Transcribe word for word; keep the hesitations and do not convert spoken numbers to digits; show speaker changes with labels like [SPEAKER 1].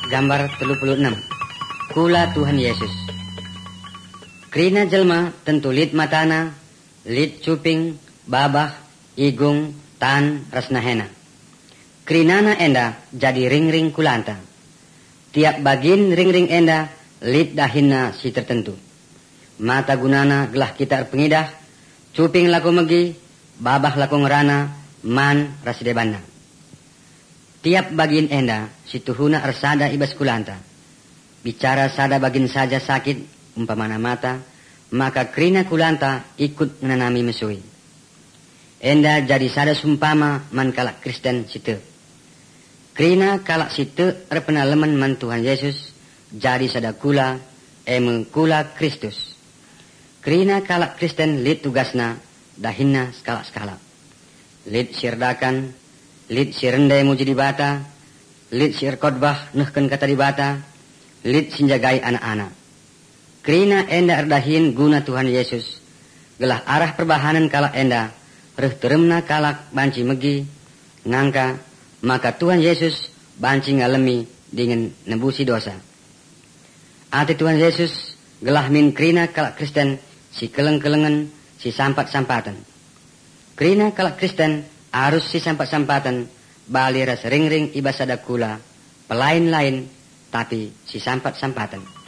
[SPEAKER 1] Gambar tiga puluh enam. Kula Tuhan Yesus. Krina jelma tentu lid matana, lid cuping, babah, igung, tan, resnahena. Krinana enda jadi ring-ring kulanta. Tiap bagin ring-ring enda lid dahinna si tertentu. Mata gunana gelah kita pengidah, cuping laku megi, babah laku ngerana, man rasidebana. Tiap bagin enda si tuhuna ersada ibas kulanta. Bicara sada bagin saja sakit, umpamana mata, maka krina kulanta ikut menanami mesui. Enda jadi sada sumpama man kalak Kristen situ. Krina kalak situ erpenaleman man Tuhan Yesus, jadi sada kula, eme kula Kristus. Krina kalak Kristen lid tugasna, dahinna skala-skala. Lid sirdakan, lid sirendai muji di bata, lid sir khotbah nehken kata di bata, lid sinjagai anak-anak. Krina enda erdahin guna Tuhan Yesus, gelah arah perbahanan kalak enda, reh teremna kalak banci megi, ngangka, maka Tuhan Yesus banci ngalemi dengan nembusi dosa. Ati Tuhan Yesus gelah min krina kalak Kristen, si keleng-kelengan, si sampat-sampatan. Krina kalak Kristen, harus si sampat-sampatan, bali ras ring-ring ibasada kula, pelain lain, tapi si sampat-sampatan.